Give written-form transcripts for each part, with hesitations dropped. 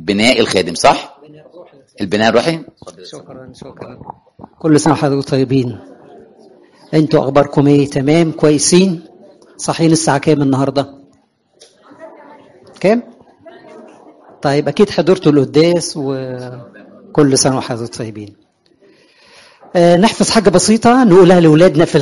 بناء الخادم، صح؟ البناء الروحي. شكرا. كل سنة وحضرتك طيبين. انتوا اخباركم ايه؟ تمام كويسين؟ صاحيين الساعة كام النهاردة؟ كام؟ طيب اكيد حضرتوا القداس، وكل سنة وحضرتك طيبين. نحفظ حاجة بسيطة نقولها لأولادنا في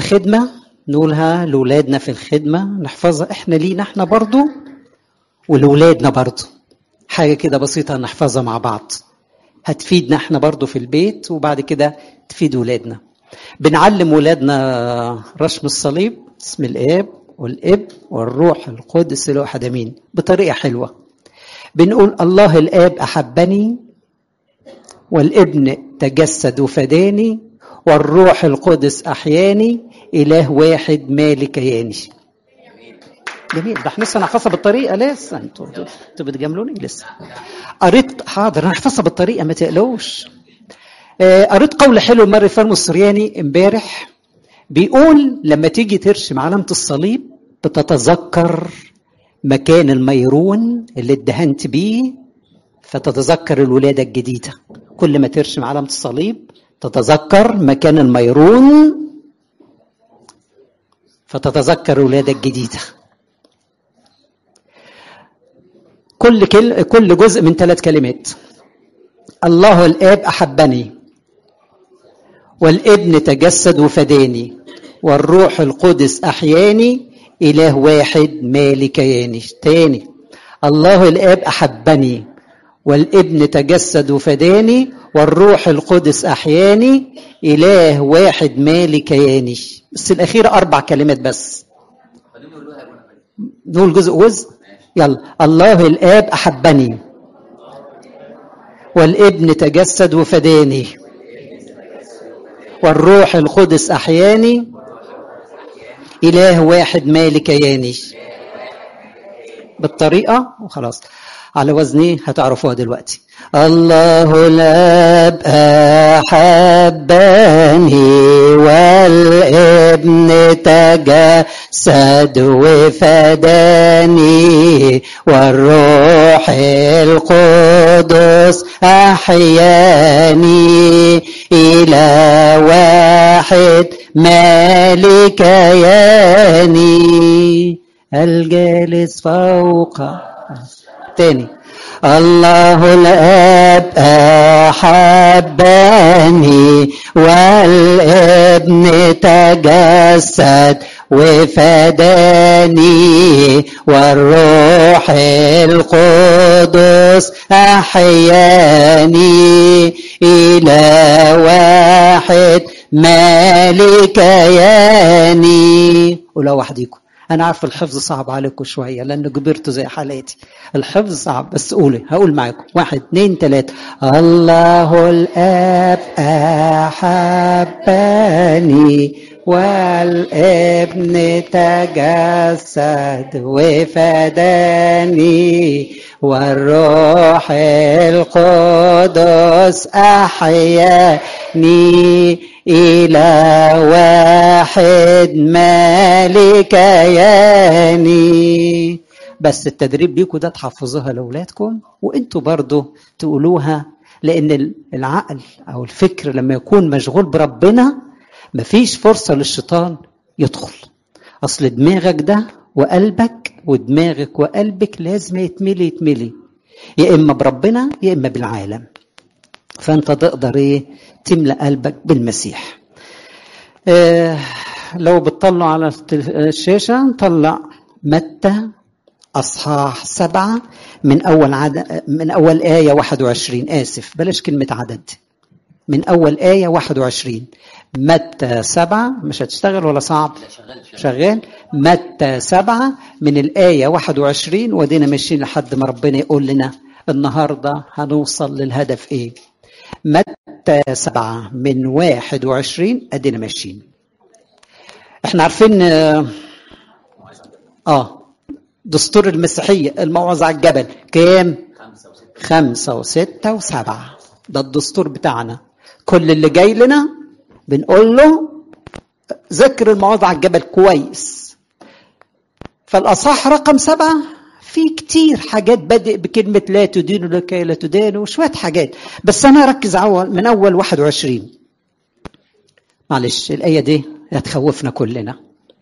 الخدمة، نحفظها احنا لينا احنا برضو ولأولادنا برضو. حاجة كده بسيطة نحفظها مع بعض، هتفيدنا احنا برضو في البيت، وبعد كده تفيد ولادنا. بنعلم ولادنا رسم الصليب، اسم الآب والابن والروح القدس الواحد امين، بطريقة حلوة. بنقول الله الآب أحبني، والابن تجسد وفداني، والروح القدس أحياني، إله واحد مالك كياني. جميل. ده احنا لسه نحفظها بالطريقة، لسه انتوا بتجاملوني لسه. قريت حاضر نحفظها بالطريقة ما تقلقوش. قريت قول حلو ماري فرمو السرياني امبارح، بيقول لما تيجي ترسم علامة الصليب بتتذكر مكان الميرون اللي اتدهنت بيه، فتتذكر الولادة الجديدة. كل ما ترسم علامة الصليب تتذكر مكان الميرون، فتتذكر الولادة الجديدة. كل جزء من 3 كلمات. الله الآب أحبني، والابن تجسد وفداني، والروح القدس أحياني، إله واحد مالك كياني. تاني، الله الآب أحبني، والابن تجسد وفداني، والروح القدس أحياني، إله واحد مالك كياني. بس الأخيرة 4 كلمات بس. نقول جزء. يلا. الله الآب أحبني، والابن تجسد وفداني، والروح القدس أحياني، إله واحد مالك كياني. بالطريقة وخلاص، على وزني هتعرفوها دلوقتي. الله الآب أحبني، والابن تجسد وفداني، والروح القدس أحياني، إله واحد مالك كياني، الجالس فوق. تاني. الله الآب أحبني، والابن تجسد وفداني، والروح القدس أحياني، إله واحد مالك كياني. ولو وحديكم، أنا عارف الحفظ صعب عليكم شوية لأنه كبرتوا زي حالاتي، الحفظ صعب، بس هقول معاكم 1 2 3. الله الآب أحبني، والابن تجسد وفداني، والروح القدس أحياني، إله واحد مالك كياني. بس التدريب ليكم ده تحفظوها لأولادكم، وانتوا برضو تقولوها، لأن العقل أو الفكر لما يكون مشغول بربنا مفيش فرصة للشيطان يدخل. أصل دماغك ده وقلبك، ودماغك وقلبك لازم يتملي يا إما بربنا يا إما بالعالم. فأنت تقدر تملأ قلبك بالمسيح. لو بتطلعوا على الشاشة نطلع متى أصحاح 7 من أول آية 21. آسف، بلاش كلمة عدد، من أول آية 21. متى 7. مش هتشتغل ولا صعب؟ شغال. متى 7 من الآية 21، ودينا ماشيين لحد ما ربنا يقول لنا النهاردة هنوصل للهدف إيه. متى 7 من 21 أدينا ماشيين. احنا عارفين دستور المسيحية الموعظة على الجبل كام؟ 5 و6 و7. ده الدستور بتاعنا. كل اللي جاي لنا بنقول له ذكر الموعظة على الجبل كويس. فالأصح رقم 7 في كتير حاجات بادئ بكلمة لا تدين لكي لا تدان وشوية حاجات، بس أنا أركز من أول 21. معلش الآية دي هتخوفنا كلنا.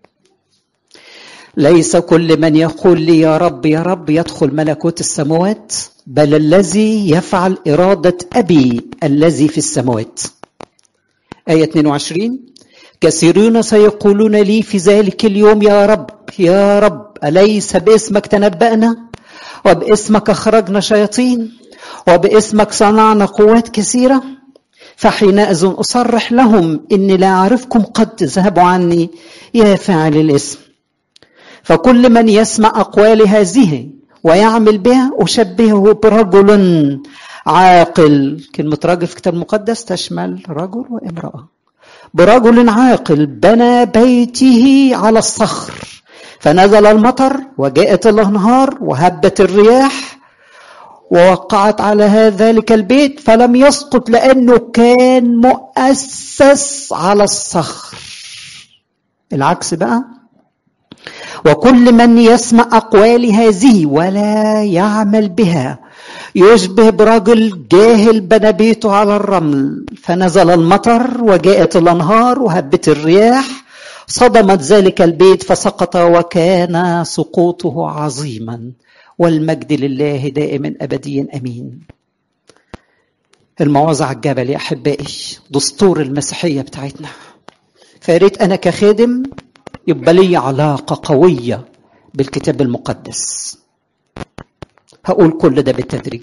ليس كل من يقول لي يا رب يا رب يدخل ملكوت السماوات، بل الذي يفعل إرادة أبي الذي في السماوات. آية 22. كثيرون سيقولون لي في ذلك اليوم يا رب يا رب أليس باسمك تنبأنا وباسمك أخرجنا شياطين وباسمك صنعنا قوات كثيرة؟ فحينئذ أصرح لهم إني لا أعرفكم قد، ذهبوا عني يا فاعل الاسم. فكل من يسمع أقوال هذه ويعمل بها أشبهه برجل عاقل. كلمة رجل في الكتاب المقدس تشمل رجل وامرأة. برجل عاقل بنى بيته على الصخر، فنزل المطر وجاءت الأنهار وهبت الرياح ووقعت على ذلك البيت فلم يسقط لأنه كان مؤسس على الصخر. العكس بقى، وكل من يسمع أقوال هذه ولا يعمل بها يشبه برجل جاهل بنى بيته على الرمل، فنزل المطر وجاءت الأنهار وهبت الرياح صدمت ذلك البيت فسقط وكان سقوطه عظيما، والمجد لله دائما أبديا أمين. الموعظة على الجبل يا أحبائي دستور المسيحية بتاعتنا. فياريت أنا كخادم يبقى لي علاقة قوية بالكتاب المقدس. هقول كل ده بالتدريج.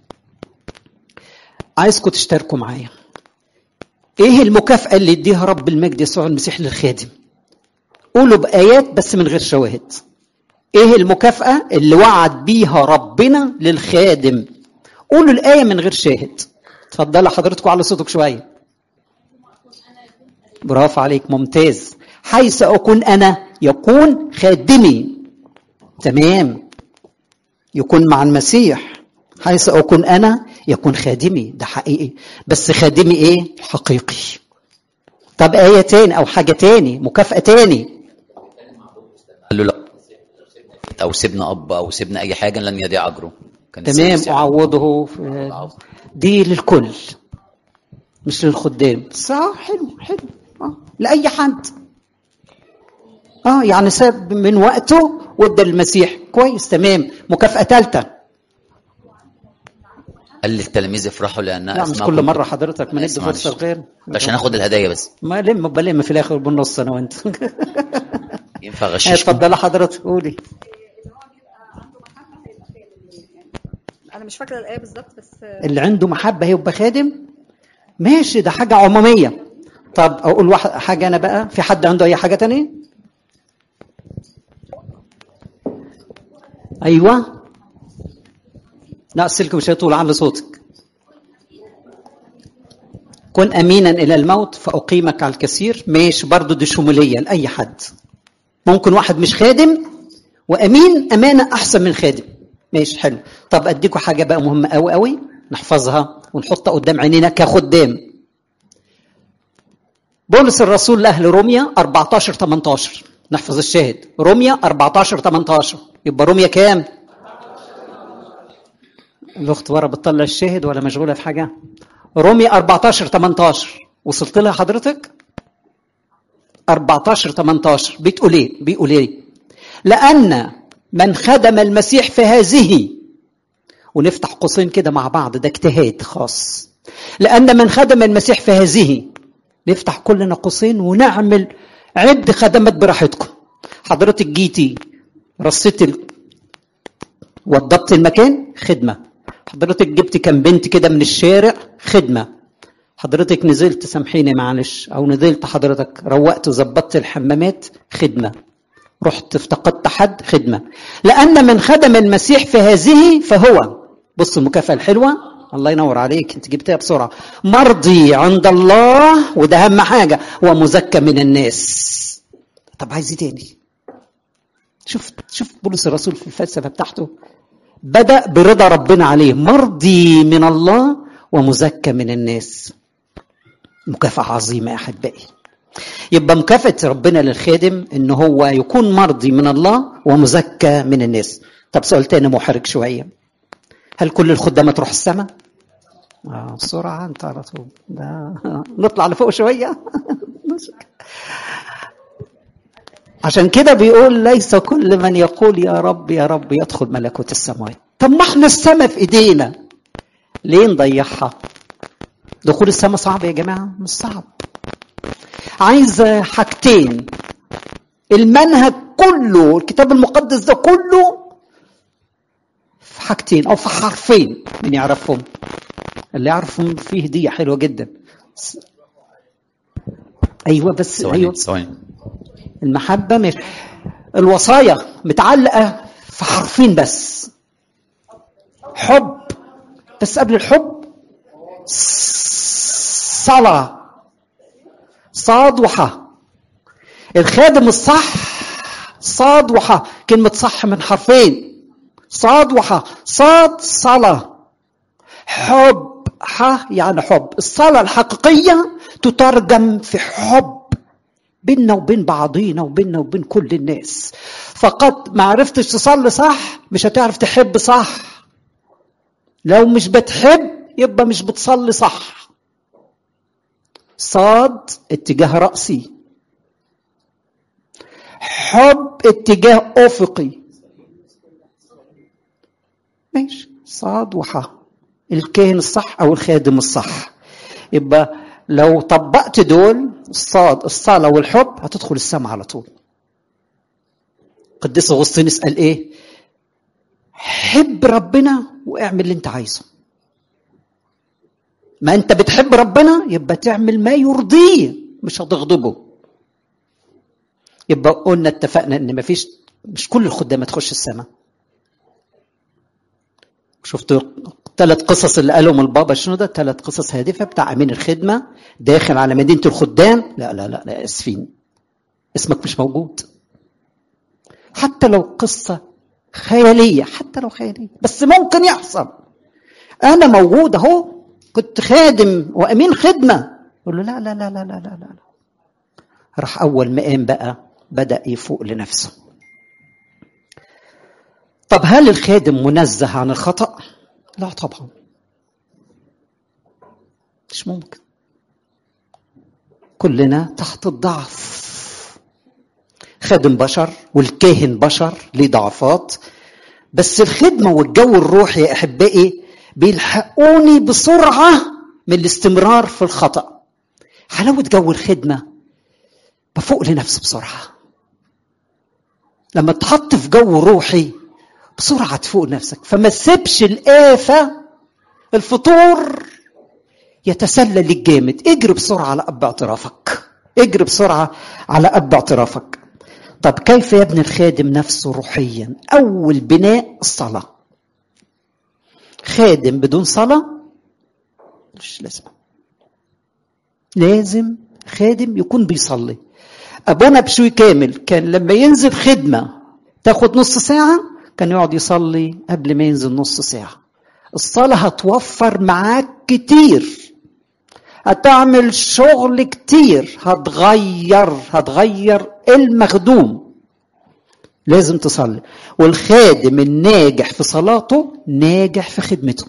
عايزكم تشتركوا معايا. ايه المكافأة اللي يديها رب المجد يسوع المسيح للخادم؟ قولوا بآيات بس من غير شواهد. ايه المكافأة اللي وعد بيها ربنا للخادم؟ قولوا الآية من غير شاهد. اتفضلوا حضرتكم على صوتك شوية. برافو عليك، ممتاز. حيث أكون أنا يكون خادمي. تمام، يكون مع المسيح. حيث أكون أنا يكون خادمي، ده حقيقي. بس خادمي إيه؟ حقيقي. طب آية تاني أو حاجة تاني، مكافأة تاني. قال له لا، أو سيبنا أب أو سيبنا أي حاجة لن يضيع أجره. تمام، أعوضه. دي للكل مش للخدام. صح، حلو حلو. لأي حد. يعني ساب من وقته وادى المسيح. كويس، تمام. مكافأة ثالثة. قال للتلاميذ افرحوا لأن لا مش كل مرة حضرتك ما ندي فرصة غير عشان ناخد الهدايا بس. ما بلم في الآخر بالنص أنا وأنت. ينفع غششكم؟ اتفضل حضرتك قولي. أنا مش فاكرة الآية بالظبط بس اللي عنده محبة هيبقى خادم. ماشي، ده حاجة عمومية. طب أقول حاجة أنا بقى. في حد عنده أي حاجة تانية؟ أيوة. لا السلك مش هيطول على صوتك. كن أمينا إلى الموت فأقيمك على الكثير. ماشي، برضو دي شمولية لأي حد. ممكن واحد مش خادم وأمين أمانة أحسن من خادم. ماشي، حلو. طب أديكوا حاجة بقى مهمة أوي أوي نحفظها ونحطها قدام عينينا كخدام. بولس الرسول لأهل روميا 14-18. نحفظ الشاهد. روميا 14-18. يبقى روميا كام؟ الأخت ورا بتطلع الشاهد ولا مشغولة في حاجة؟ روميا 14-18. وصلت لها حضرتك؟ 14-18 بتقول ايه؟ بيقول ايه؟ لأن من خدم المسيح في هذه، ونفتح قوسين كده مع بعض، ده اجتهاد خاص. لأن من خدم المسيح في هذه، نفتح كلنا قوسين ونعمل عد خدمات براحتكم. حضرتك جيتي رصيت وضبت المكان، خدمة. حضرتك جبت كم بنت كده من الشارع، خدمة. حضرتك نزلت، سامحيني معلش، او نزلت حضرتك روقت وظبطت الحمامات، خدمة. رحت افتقدت حد، خدمة. لأن من خدم المسيح في هذه فهو، بص المكافأة الحلوة، الله ينور عليك، انت جبتها بسرعة، مرضي عند الله، وده أهم حاجة، ومزكى من الناس. طب عايز ايه تاني؟ شوف بولس الرسول في الفلسفة بتاعته بدأ برضا ربنا عليه، مرضي من الله ومزكى من الناس. مكافأة عظيمة يا أحبائي. يبقى مكافأة ربنا للخادم إن هو يكون مرضي من الله ومزكى من الناس. طب سؤال تاني محرج شوية، هل كل الخدامة تروح السماء؟ بسرعة انت على طول ده نطلع لفوق شوية. عشان كده بيقول ليس كل من يقول يا رب يا رب يدخل ملكوت السماوات. طب ما احنا السماء في ايدينا، ليه نضيعها؟ دخول السماء صعب يا جماعة؟ مش صعب. عايز حاجتين، المنهج كله الكتاب المقدس ده كله في حاجتين او في حرفين. من يعرفهم؟ اللي يعرفهم فيه هدية حلوة جدا. ايوه بس ايوه المحبة مش الوصايا متعلقة في حرفين بس. حب، بس قبل الحب صلاة، صاد وحا. الخادم الصح صاد وحا، كلمة صح من حرفين، صاد وحا. صاد صلاة، حب حا يعني حب. الصلاة الحقيقية تترجم في حب بيننا وبين بعضينا وبيننا وبين كل الناس. فقط ما عرفتش تصلي صح مش هتعرف تحب صح. لو مش بتحب يبقى مش بتصلي صح. صاد اتجاه رأسي، حب اتجاه أفقي. ماشي، صاد وحا، الكاهن الصح أو الخادم الصح. يبقى لو طبقت دول الصاد الصلاة والحب هتدخل السماء على طول. قديس أغسطينوس قال ايه؟ حب ربنا واعمل اللي انت عايزه. ما انت بتحب ربنا يبقى تعمل ما يرضيه، مش هتغضبه. يبقى قلنا اتفقنا ان مش كل الخدامة تخش السماء. شفتوا 3 قصص اللي قالهم البابا شنودة، 3 قصص هادفة بتاع أمين الخدمة داخل على مدينة الخدام. لا لا لا لا اسفين، اسمك مش موجود. حتى لو قصة خيالية، حتى لو خيالية بس ممكن يحصل. أنا موجود أهو، كنت خادم وأمين خدمة. يقول له لا لا لا لا لا لا لا. راح أول ما قام بقى بدأ يفوق لنفسه. طب هل الخادم منزه عن الخطأ؟ لا طبعا، مش ممكن. كلنا تحت الضعف. خادم بشر والكاهن بشر ليه ضعفات، بس الخدمة والجو الروحي يا أحبائي بيلحقوني بسرعة من الاستمرار في الخطأ. حلاوة جو الخدمة بفوق لنفسي بسرعة. لما تحط في جو روحي بسرعة تفوق نفسك. فما تسيبش الآفة الفطور يتسلل الجامد. اجري بسرعة على أب اعترافك، اجري بسرعة على أب اعترافك. طب كيف يبني الخادم نفسه روحيا؟ أول بناء الصلاة. خادم بدون صلاة مش لازم خادم يكون بيصلي. أبونا بشوي كامل كان لما ينزل خدمة تاخد نص ساعة كان يقعد يصلي قبل ما ينزل نص ساعة. الصلاة هتوفر معاك كتير، هتعمل شغل كتير، هتغير المخدوم. لازم تصلي. والخادم الناجح في صلاته ناجح في خدمته،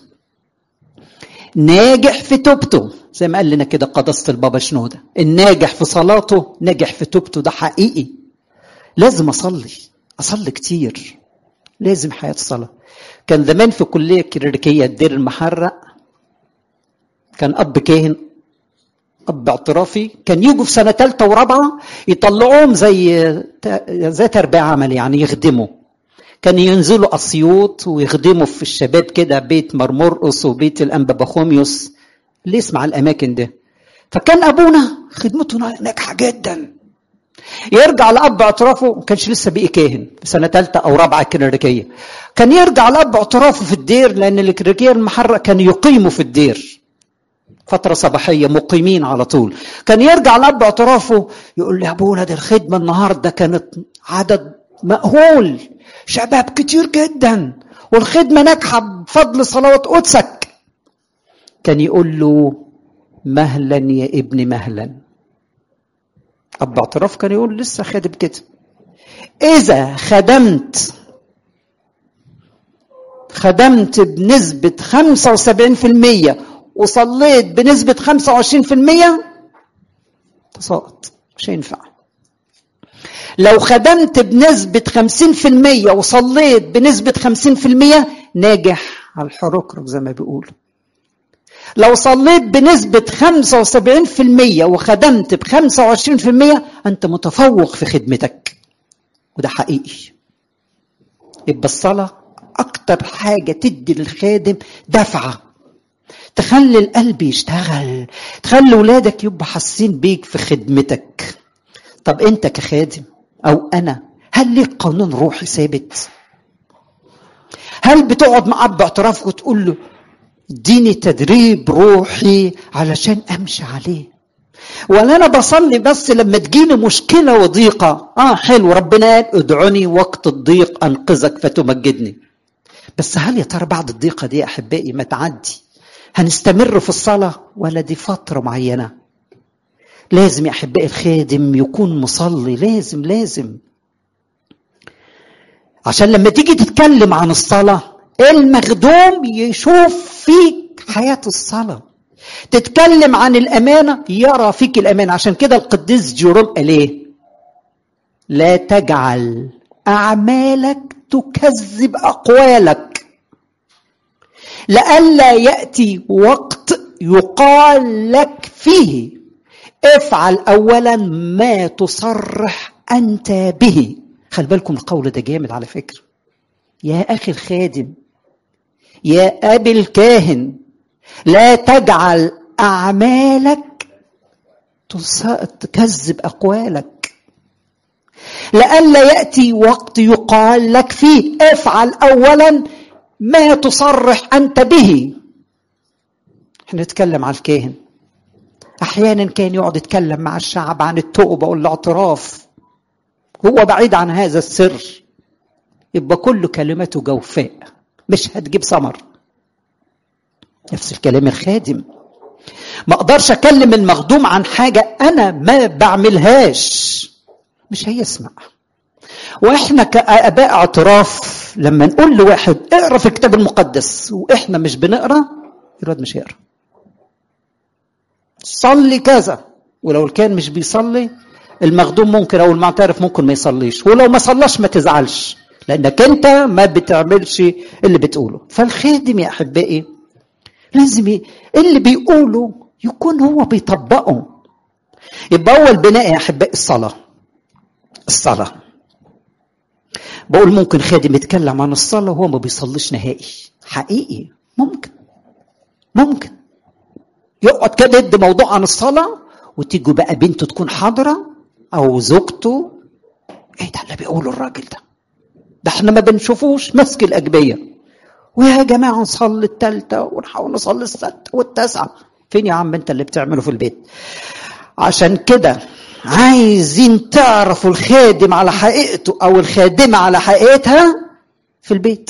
ناجح في توبته. زي ما قال لنا كده قداسة البابا شنودة، الناجح في صلاته ناجح في توبته. ده حقيقي. لازم أصلي كتير، لازم حياة الصلاة. كان زمان في كلية كليريكية الدير المحرق كان أب كاهن، أب اعترافي، كان يجوا في سنة 3 و4 يطلعوهم زي تربية عمل، يعني يخدموا. كان ينزلوا أسيوط ويخدموا في الشباب كده، بيت مرمرقص وبيت الأنبا بخوميوس، اللي يسمع الأماكن ده. فكان أبونا خدمته ناجحة جدا. يرجع لأب اعترافه، ما كانش لسه بقي كاهن في سنة 3 أو 4 كليريكية، كان يرجع لأب اعترافه في الدير، لأن الكليريكية المحرق كانوا يقيموا في الدير فترة صباحية، مقيمين على طول. كان يرجع لأب اعترافه يقول لي أبونا دي الخدمة النهاردة كانت عدد مأهول، شباب كتير جدا، والخدمة ناجحة بفضل صلوات قدسك. كان يقول له مهلا يا ابني مهلا. أب اعتراف كان يقول لسه خادم كده، إذا خدمت خدمت بنسبة 75% وصليت بنسبة 25% تساقط، مش هينفع. لو خدمت بنسبة 50% وصليت بنسبة 50% ناجح على الحركرك زي ما بيقولوا. لو صليت بنسبة 75% وخدمت ب25% أنت متفوق في خدمتك، وده حقيقي. يبقى الصلاة أكتر حاجة تدي للخادم دفعة، تخلي القلب يشتغل، تخلي ولادك يبقى حاسين بيك في خدمتك. طب أنت كخادم أو أنا، هل ليك قانون روحي ثابت؟ هل بتقعد معاه باعتراف وتقول له اديني تدريب روحي علشان أمشي عليه؟ ولا أنا بصلي بس لما تجيني مشكلة وضيقة؟ حلو، ربنا قال ادعوني وقت الضيق أنقذك فتمجدني. بس هل يا ترى بعد الضيقة دي أحبائي ما تعدي هنستمر في الصلاة ولا دي فترة معينة؟ لازم يا أحبائي الخادم يكون مصلي، لازم عشان لما تيجي تتكلم عن الصلاة المخدوم يشوف فيك حياة الصلاة. تتكلم عن الأمانة يرى فيك الأمانة. عشان كده القديس جيروم قال ايه؟ لا تجعل أعمالك تكذب أقوالك، لئلا يأتي وقت يقال لك فيه افعل أولا ما تصرح أنت به. خلي بالكم القول ده جامد على فكرة. يا أخي الخادم، يا أبي الكاهن، لا تجعل أعمالك تكذب أقوالك، لئلا يأتي وقت يقال لك فيه افعل أولا ما تصرح أنت به. احنا نتكلم عن الكاهن، أحيانا كان يقعد يتكلم مع الشعب عن التوبة والاعتراف، هو بعيد عن هذا السر، يبقى كل كلمته جوفاء مش هتجيب ثمر. نفس الكلام الخادم، ما اقدرش اكلم المخدوم عن حاجة انا ما بعملهاش، مش هيسمع. واحنا كآباء اعتراف لما نقول لواحد اقرا في الكتاب المقدس واحنا مش بنقرا، الواد مش هيقرا. صلي كذا، ولو كان مش بيصلي المخدوم ممكن او المعترف ممكن ما يصليش، ولو ما صلاش ما تزعلش لانك انت ما بتعملش اللي بتقوله. فالخادم يا احبائي لازم اللي بيقوله يكون هو بيطبقه. يبقى اول بناء يا احبائي الصلاه. بقول ممكن خادم يتكلم عن الصلاه وهو ما بيصليش نهائي، حقيقي ممكن يقعد كده يدي موضوع عن الصلاه وتيجي بقى بنته تكون حاضره او زوجته، ايه ده اللي بيقوله الراجل ده احنا ما بنشوفوش ماسك الاجبيه، ويا جماعه نصلي الثالثه ونحاول نصلي السادسه والتاسعه. فين يا عم انت اللي بتعمله في البيت؟ عشان كده عايزين تعرفوا الخادم على حقيقته او الخادمه على حقيقتها في البيت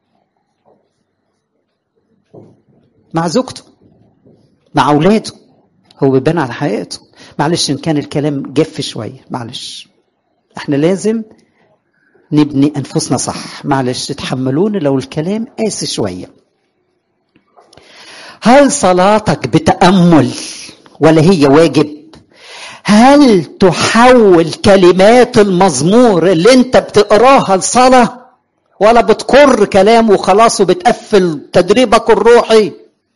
مع زوجته مع اولاده، هو بيبان على حقيقته. معلش ان كان الكلام جاف شويه، معلش احنا لازم نبني انفسنا صح، معلش تتحملوني لو الكلام قاسي شويه. هل صلاتك بتأمل ولا هي واجب؟ هل تحول كلمات المزمور اللي انت بتقراها لصلاة ولا بتكر كلام وخلاص وبتقفل تدريبك الروحي؟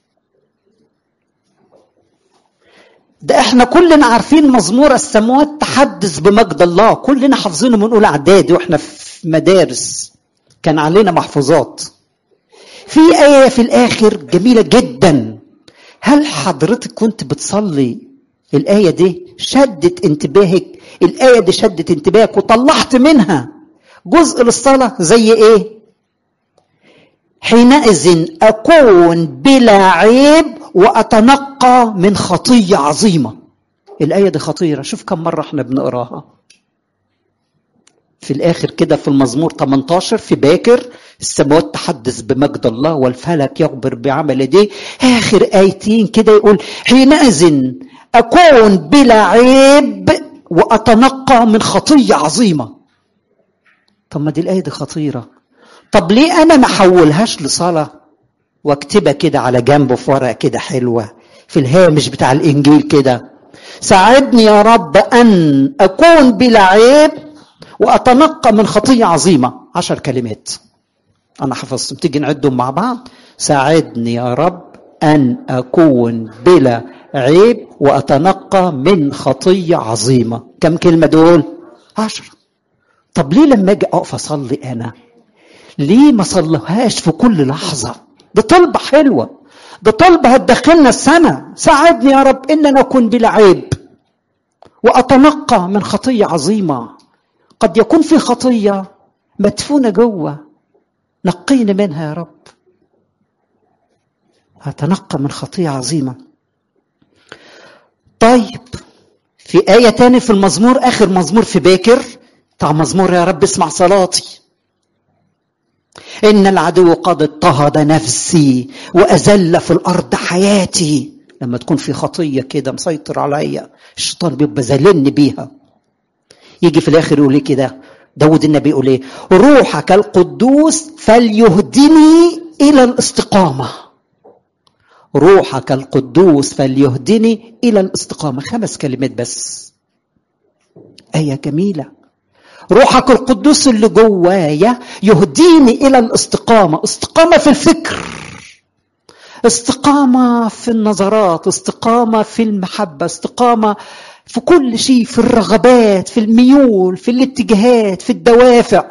ده احنا كلنا عارفين مزمور السماوات تحدث بمجد الله، كلنا حافظينه من اولى اعدادي واحنا في مدارس كان علينا محفوظات. في آية في الآخر جميلة جدا، هل حضرتك كنت بتصلي الآية دي شدت انتباهك؟ الآية دي شدت انتباهك وطلعت منها جزء للصلاة زي ايه؟ حينئذ أكون بلا عيب وأتنقى من خطية عظيمة. الآية دي خطيرة، شوف كم مرة احنا بنقراها في الآخر كده في المزمور 18 في باكر، السماوات تحدث بمجد الله والفلك يخبر بعمل يديه. آخر آيتين كده يقول حينئذ أكون بلا عيب وأتنقى من خطية عظيمة. طب ما دي الآية دي خطيرة، طب ليه انا ما احولهاش لصلاة واكتبها كده على جنبه في ورقة كده حلوة في الهامش بتاع الانجيل كده؟ ساعدني يا رب ان اكون بلا عيب واتنقى من خطية عظيمة. 10 كلمات انا حفظتهم، تيجي نعدهم مع بعض. ساعدني يا رب ان اكون بلا عيب واتنقى من خطية عظيمة. كم كلمة دول؟ 10. طب ليه لما اجي اقف اصلي انا ليه ما صليهاش في كل لحظة؟ ده طلبة حلوة، ده طلبة هتدخلنا السنة. ساعدني يا رب ان انا اكون بلا عيب واتنقى من خطية عظيمة. قد يكون في خطية مدفونة جوه، نقيني منها يا رب. هتنقى من خطية عظيمة. طيب في آية تاني في المزمور، آخر مزمور في باكر بتاع مزمور يا رب اسمع صلاتي. إن العدو قد اضطهد نفسي وأذل في الأرض حياتي. لما تكون في خطية كده مسيطر عليا الشيطان بيبقى ذلني بيها. يجي في الآخر يقول لي كده داود النبي يقول ايه؟ روحك القدوس فليهدني إلى الاستقامة. روحك القدوس فليهدني إلى الاستقامة. 5 كلمات بس، آية جميلة. روحك القدوس اللي جوايا يهديني إلى الاستقامة. استقامة في الفكر، استقامة في النظرات، استقامة في المحبة، استقامة في كل شيء، في الرغبات، في الميول، في الاتجاهات، في الدوافع.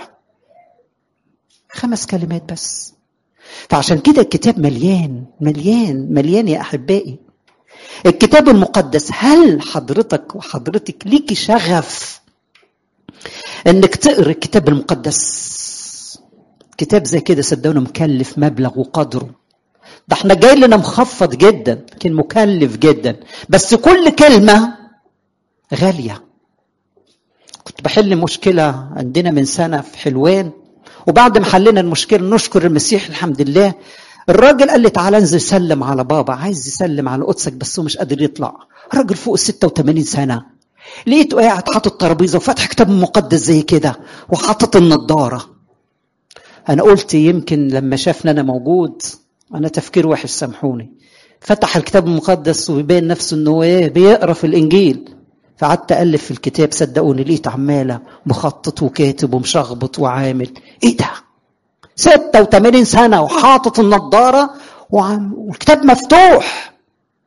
5 كلمات بس. فعشان كده الكتاب مليان مليان مليان يا أحبائي. الكتاب المقدس، هل حضرتك وحضرتك ليكي شغف انك تقرأ الكتاب المقدس؟ كتاب زي كده صدقوني مكلف مبلغ وقدره. ده احنا جاي لنا مخفض جدا لكن مكلف جدا، بس كل كلمة غالية. كنت بحل مشكلة عندنا من سنة في حلوان، وبعد ما حلنا المشكلة نشكر المسيح الحمد لله، الراجل قال لي تعالى انزل سلم على بابا، عايز يسلم على قدسك بس هو مش قادر يطلع. راجل فوق 86 سنة. لقيته قاعد حاطط ترابيزة وفتح كتاب مقدس زي كده وحاطط النضارة. انا قلت يمكن لما شافنا انا موجود، انا تفكير وحش سامحوني، فتح الكتاب المقدس ويبين نفسه انه ايه بيقرا في الانجيل. فقعدت ألف في الكتاب، صدقوني لقيت عمالة مخطط وكاتب ومشخبط وعامل. ايه ده؟ 86 سنة وحاطط النضارة والكتاب مفتوح.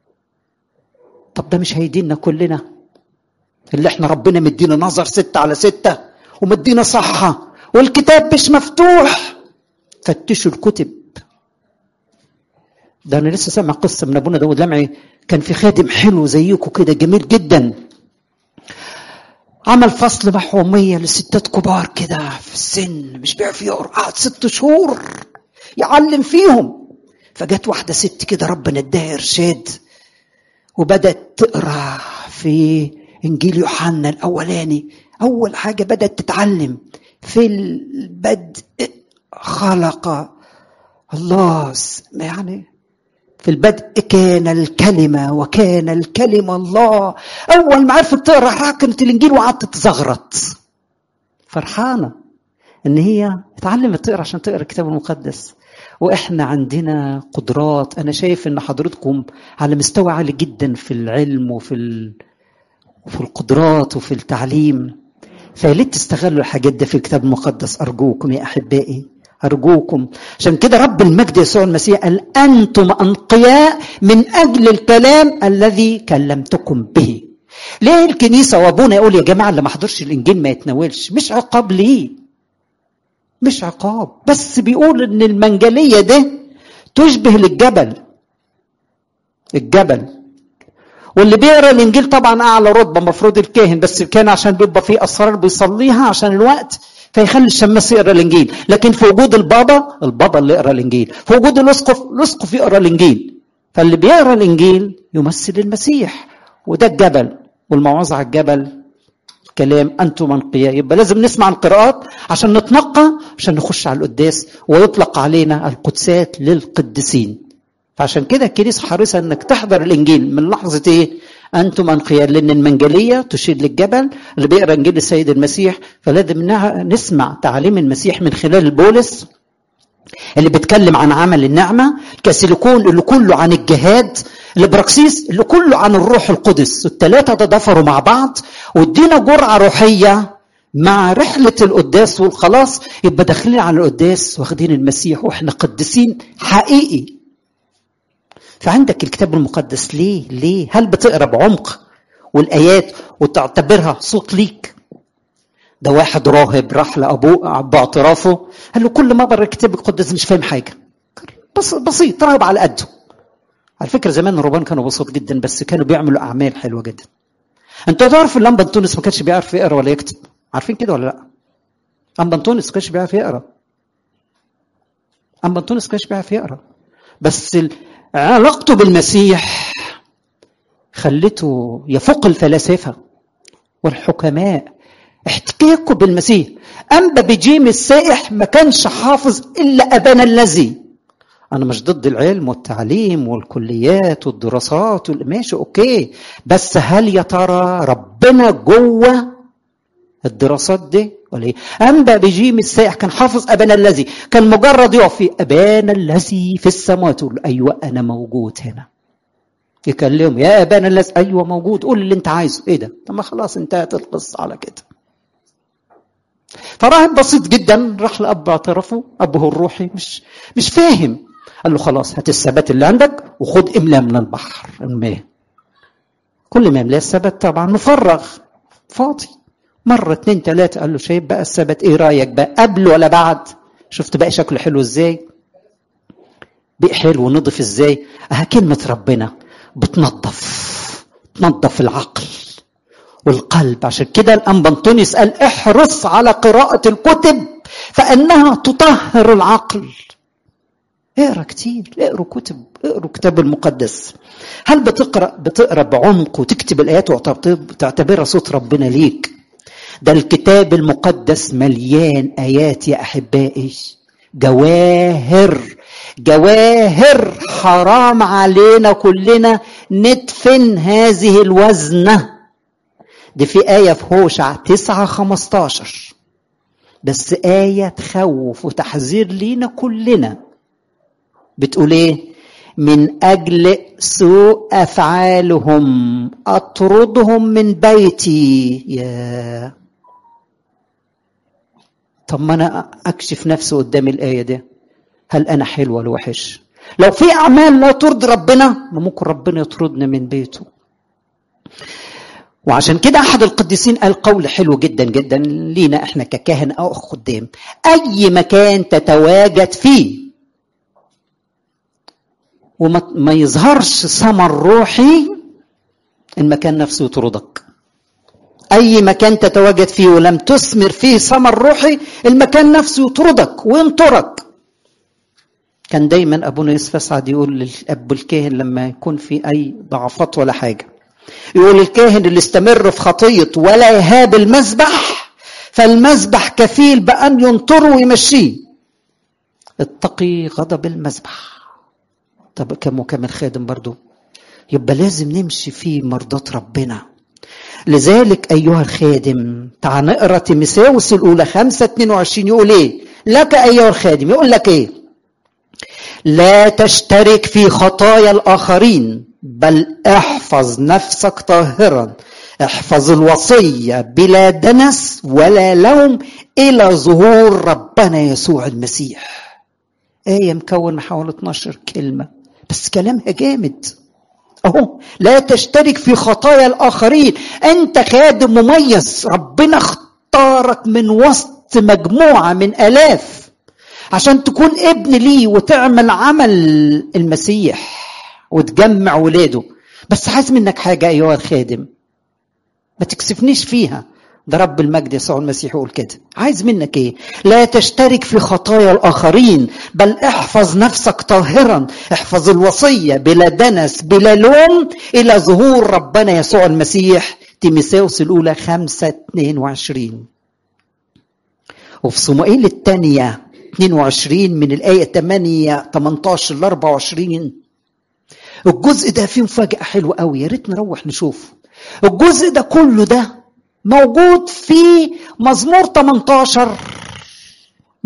طب ده مش هيدينا كلنا اللي احنا ربنا مدينا نظر 6/6 ومدينا صحة والكتاب مش مفتوح؟ فتشوا الكتب. ده انا لسه سامع قصة من ابونا داود لمعي، كان في خادم حلو زيكم كده جميل جدا، عمل فصل محومية لستات كبار كده في السن مش بيعرف يقرأ، قعد 6 شهور يعلم فيهم. فجت واحدة ست كده ربنا اداها إرشاد وبدأت تقرأ في إنجيل يوحنا الأولاني. أول حاجة بدأت تتعلم في البدء خلق الله، يعني في البدء كان الكلمة وكان الكلمة الله. أول ما عرفت تقرأ حكمت الإنجيل وقعدت تزغرط، فرحانة إن هي اتعلمت تقرأ عشان تقرأ الكتاب المقدس. وإحنا عندنا قدرات، أنا شايف إن حضرتكم على مستوى عالي جدا في العلم وفي القدرات وفي التعليم، فليه تستغلوا الحاجات دي في الكتاب المقدس؟ أرجوكم يا أحبائي أرجوكم. عشان كده رب المجد يسوع المسيح قال أنتم أنقياء من أجل الكلام الذي كلمتكم به. ليه الكنيسة وابونا يقول يا جماعة اللي ما حضرش الإنجيل ما يتناولش؟ مش عقاب ليه، مش عقاب، بس بيقول إن المنجلية ده تشبه للجبل. الجبل واللي بيقرأ الإنجيل طبعا أعلى رتبة مفروض الكاهن، بس كان عشان بيبقى فيه أسرار بيصليها عشان الوقت فيخلي الشماس يقرأ الإنجيل، لكن في وجود البابا اللي يقرأ الإنجيل، في وجود الأسقف يقرأ الإنجيل. فاللي بيقرأ الإنجيل يمثل المسيح، وده الجبل. والموعظة على الجبل كلام أنتم أنقياء. يبقى لازم نسمع القراءات عشان نتنقى، عشان نخش على القداس ويطلق علينا القدسات للقديسين. فعشان كده الكنيسة حريصة انك تحضر الانجيل من لحظة ايه؟ انتم انقياء، لان المنجلية تشير للجبل اللي بيقرأ انجيل السيد المسيح. فلازم نسمع تعليم المسيح من خلال البولس اللي بيتكلم عن عمل النعمة، الكاسيليكون اللي كله عن الجهاد، البراكسيس اللي كله عن الروح القدس. الثلاثة تضافروا مع بعض وادينا جرعة روحية مع رحلة القداس والخلاص. يبقى داخلين على القداس واخدين المسيح واحنا قدسين حقيقي. فعندك الكتاب المقدس ليه؟ هل بتقرأ بعمق والآيات وتعتبرها صوت ليك؟ ده واحد راهب راح لأبوه باعترافه قال له كل ما بقرأ الكتاب المقدس مش فاهم حاجة. بسيط، راهب على قده. على فكرة زمان الرهبان كانوا بسيط جدا بس كانوا بيعملوا أعمال حلوة جدا. انتوا تعرفوا الأنبا أنطونيوس ما كانش بيعرف يقرأ ولا يكتب؟ عارفين كده ولا لا؟ أنبا أنطونيوس ما كانش بيعرف يقرأ. أنبا أنطونيوس ما كانش بيعرف يقرأ، بس علاقته بالمسيح خلته يفوق الفلاسفة والحكماء. احتكاكه بالمسيح. أنبا بجيم السائح ما كانش حافظ إلا أبانا الذي. أنا مش ضد العلم والتعليم والكليات والدراسات ماشي أوكي، بس هل يا ترى ربنا جوه الدراسات دي ولا ايه؟ أنبا بجيم السائح كان حافظ أبانا الذي، كان مجرد يقف في أبانا الذي في السماوات يقول أيوة أنا موجود هنا. يكلمه يا أبانا الذي، أيوة موجود، قول اللي أنت عايزه. إيه ده؟ طب ما خلاص انتهت القصة على كده. فراهب بسيط جدا راح لأب اعترفه، أبوه الروحي مش فاهم. قال له خلاص هات الثبات اللي عندك وخد إملاء من البحر الماء. كل ما يملاه الثبات طبعا مفرغ فاضي. مرة 2 3 قال له شايف بقى الثبات، ايه رأيك بقى قبل ولا بعد؟ شفت بقى شكله حلو ازاي؟ بقى حلو ونضف ازاي؟ كلمة ربنا بتنظف العقل والقلب. عشان كده الأنبا أنطونيوس قال احرص على قراءة الكتب فإنها تطهر العقل. اقرأ كتير، اقرأ كتاب المقدس. هل بتقرأ بعمق وتكتب الآيات وتعتبرها صوت ربنا ليك؟ ده الكتاب المقدس مليان آيات يا أحبائي، جواهر حرام علينا كلنا ندفن هذه الوزنة. دي في آية في هوشع 9:15 بس آية تخوف وتحذير لينا كلنا. بتقول ايه؟ من أجل سوء أفعالهم أطردهم من بيتي. يا طب ما أنا أكشف نفسي قدام الآية دي، هل أنا حلو ولا وحش؟ لو في أعمال لا ترضي ربنا ممكن ربنا يطردنا من بيته. وعشان كده أحد القديسين قال قول حلو جدا جدا لينا إحنا ككاهن أو خدام: أي مكان تتواجد فيه وما يظهرش ثمر روحي المكان نفسه يطردك. أي مكان تتواجد فيه ولم تثمر فيه ثمر روحي المكان نفسه يطردك وينطرك. كان دايما أبونا يوسف أسعد يقول للأب الكاهن لما يكون في أي ضعفات ولا حاجة، يقول الكاهن اللي استمر في خطية ولا يهاب المذبح فالمذبح كفيل بأن ينطره ويمشيه. اتقي غضب المذبح. طب كم الخادم برضو يبقى لازم نمشي في مرضات ربنا. لذلك أيها الخادم تعال نقرأ تيموثاوس الأولى 5:22 يقول إيه لك أيها الخادم؟ يقول لك إيه؟ لا تشترك في خطايا الآخرين بل احفظ نفسك طاهرا، احفظ الوصية بلا دنس ولا لوم إلى ظهور ربنا يسوع المسيح. آية مكون حوالي 12 كلمة بس كلامها جامد اهو. لا تشترك في خطايا الآخرين. أنت خادم مميز، ربنا اختارك من وسط مجموعة من آلاف عشان تكون ابن ليه وتعمل عمل المسيح وتجمع ولاده. بس عايز منك حاجة أيها الخادم ما تكسفنيش فيها. ده رب المجد يسوع المسيح يقول كده. عايز منك ايه؟ لا تشترك في خطايا الآخرين بل احفظ نفسك طاهرا، احفظ الوصية بلا دنس بلا لوم إلى ظهور ربنا يسوع المسيح. تيموثاوس الأولى 5:22. وفي صموئيل الثانية 22 من الآية 18 ل 24 الجزء ده فيه مفاجأة حلوة قوي، يا ريت نروح نشوف. الجزء ده كله ده موجود في مزمور 18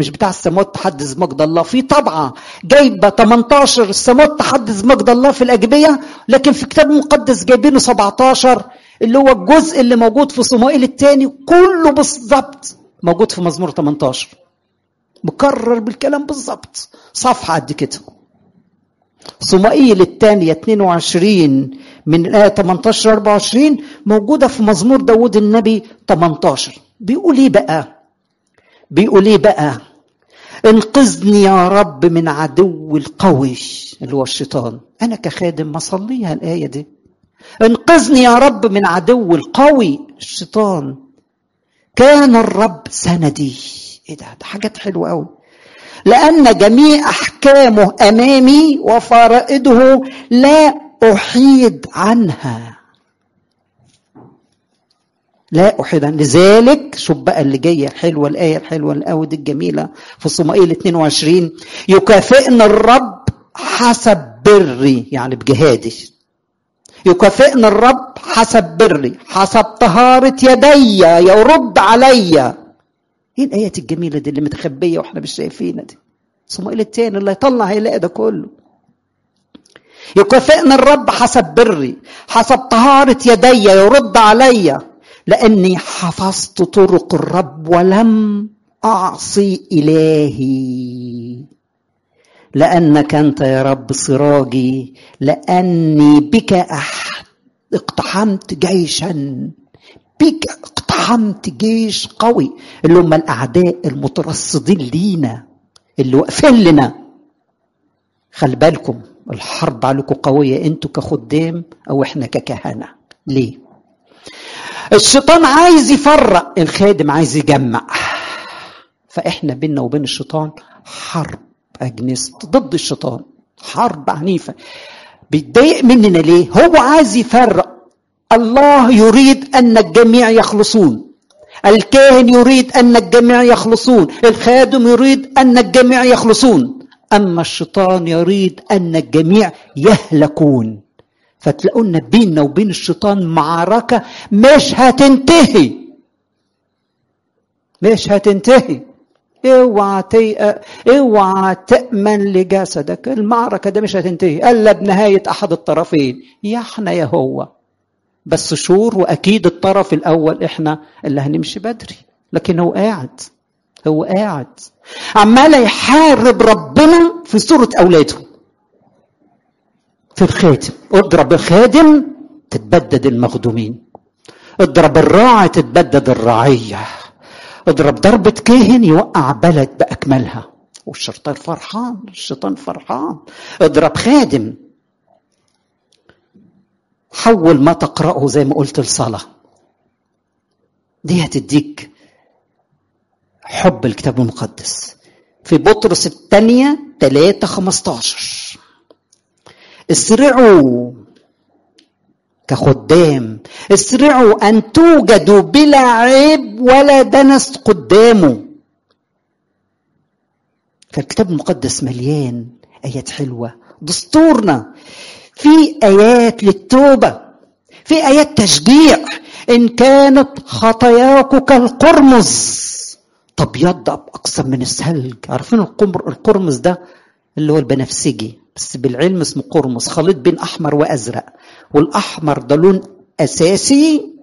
مش بتاع السماوات تحدث مجد الله. في طبعة جايبة 18 السماوات تحدث مجد الله في الأجبية، لكن في الكتاب المقدس جايبينه 17 اللي هو الجزء اللي موجود في صموئيل الثاني كله بالضبط موجود في مزمور 18، مكرر بالكلام بالضبط، صفحة قد كده. صموئيل الثانية 22 من الآية 18 24 موجودة في مزمور داود النبي 18. بيقول ايه بقى؟ بيقول ايه بقى؟ انقذني يا رب من عدو القوي اللي هو الشيطان. انا كخادم ما صليها الآية دي، انقذني يا رب من عدو القوي الشيطان، كان الرب سندي. ايه ده حاجات حلوة قوي. لأن جميع أحكامه أمامي وفرائده لا أحيد عنها، لا أحيد عنها. لذلك شوف بقى اللي جاية الحلوة، الآية الحلوة القوي دي الجميلة في صموئيل 22، يكافئني الرب حسب بري، يعني بجهادي. يكافئني الرب حسب بري، حسب طهارة يدي يرد علي. ايه الآيات الجميلة دي اللي متخبية واحنا مش شايفينها دي؟ صموئيل الثاني اللي يطلع هيلاقي ده كله. يكافئني الرب حسب بري، حسب طهارة يدي يرد علي، لأني حفظت طرق الرب ولم أعصي إلهي. لأنك أنت يا رب سراجي، لأني بك اقتحمت جيشا، بك اقتحمت جيش قوي، اللي هم الأعداء المترصدين لينا اللي واقفين لنا. خلي بالكم الحرب عليكم قوية، انتوا كخدام او احنا ككهنة. ليه؟ الشيطان عايز يفرق، الخادم عايز يجمع، فاحنا بيننا وبين الشيطان حرب اجنست ضد الشيطان، حرب عنيفة. بيتضايق مننا ليه؟ هو عايز يفرق. الله يريد أن الجميع يخلصون، الكاهن يريد أن الجميع يخلصون، الخادم يريد أن الجميع يخلصون، أما الشيطان يريد أن الجميع يهلكون. فتلاقونا بيننا وبين الشيطان معركة مش هتنتهي، مش هتنتهي. اوعى تأمن لجسدك، المعركة ده مش هتنتهي الا بنهاية احد الطرفين، يا احنا يا هو. بس شور، واكيد الطرف الاول احنا اللي هنمشي بدري، لكن هو قاعد عمال يحارب ربنا في صورة اولاده. في الخادم اضرب الخادم تتبدد المخدومين، اضرب الراعي تتبدد الرعية، اضرب ضربة كاهن يوقع بلد بأكملها، والشيطان فرحان، الشيطان فرحان. اضرب خادم، حول ما تقرأه زي ما قلت الصلاة دي هتديك حب الكتاب المقدس. في بطرس الثانية 3:15 اسرعوا كخدام، اسرعوا أن توجدوا بلا عيب ولا دنس قدامه. فالكتاب المقدس مليان آيات حلوة، دستورنا في آيات للتوبة، في آيات تشجيع. إن كانت خطاياك كالقرمز تبيض أكثر من الثلج. عارفين القرمز ده اللي هو البنفسجي، بس بالعلم اسمه قرمز، خليط بين أحمر وأزرق. والأحمر ده لون أساسي،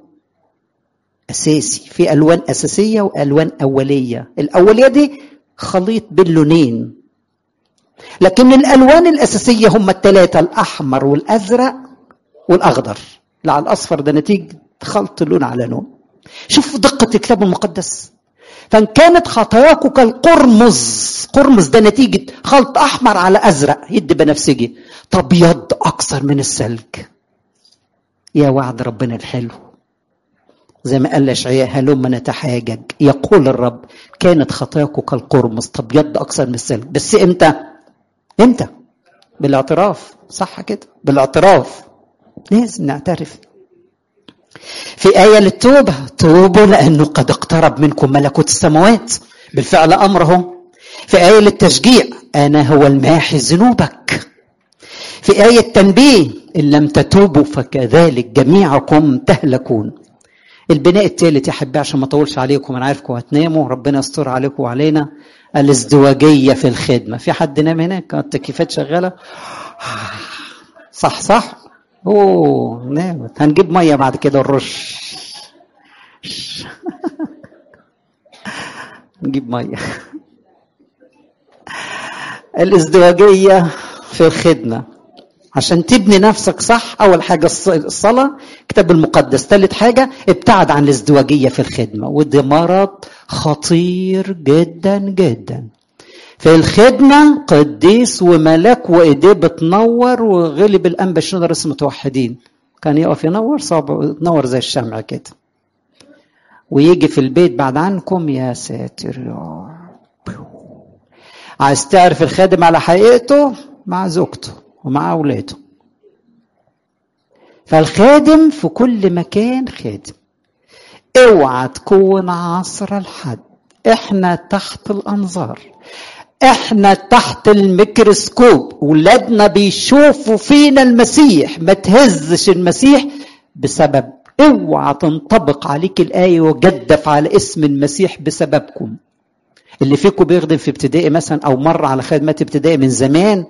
في ألوان أساسية وألوان أولية. الأولية دي خليط بين لونين، لكن الألوان الأساسية هم الثلاثة، الأحمر والأزرق والأخضر. لا، الأصفر ده نتيجة خلط لون على لون. شوفوا دقة الكتاب المقدس. فإن كانت خطاياك كالقرمز، قرمز ده نتيجة خلط أحمر على أزرق يدي بنفسجي، تبيض أكثر من الثلج. يا وعد ربنا الحلو، زي ما قال اشعياء هلما نتحاجج، يقول الرب كانت خطاياك كالقرمز تبيض أكثر من الثلج. بس امتى؟ بالاعتراف، صح كده؟ بالاعتراف لازم نعترف. في آية للتوبة، توبوا لأنه قد اقترب منكم ملكوت السماوات، بالفعل أمره. في آية للتشجيع، أنا هو الماحي ذنوبك. في آية تنبيه، إن لم تتوبوا فكذلك جميعكم تهلكون. البناء الثالث يا حبي عشان ما اطولش عليكم، انا عارفكم هتناموا، ربنا يستر عليكم وعلينا. الازدواجية في الخدمة. في حد نام هناك؟ التكييفات شغالة؟ صح صح. اوه نامت. هنجيب مية بعد كده نرش. نجيب مية. الازدواجية في الخدمة عشان تبني نفسك صح. أول حاجة الصلاة، كتاب المقدس. ثالث حاجة ابتعد عن الازدواجية في الخدمة، وده مرض خطير جدا جدا في الخدمة. قديس وملاك وإيديه بتنور، وغلب الأنبا شنودة رئيس المتوحدين كان يقف ينور صعب، تنور زي الشمع كده. ويجي في البيت بعد عنكم، يا ساتر يا رب. عايز تعرف الخادم على حقيقته؟ مع زوجته ومع أولاده. فالخادم في كل مكان خادم. اوعى تكون عصر الحد. احنا تحت الأنظار، احنا تحت الميكروسكوب. ولادنا بيشوفوا فينا المسيح. ما تهزش المسيح بسبب. اوعى تنطبق عليك الآية وجدف على اسم المسيح بسببكم. اللي فيكم بيخدم في ابتدائي مثلا، او مر على خدمات ابتدائي من زمان،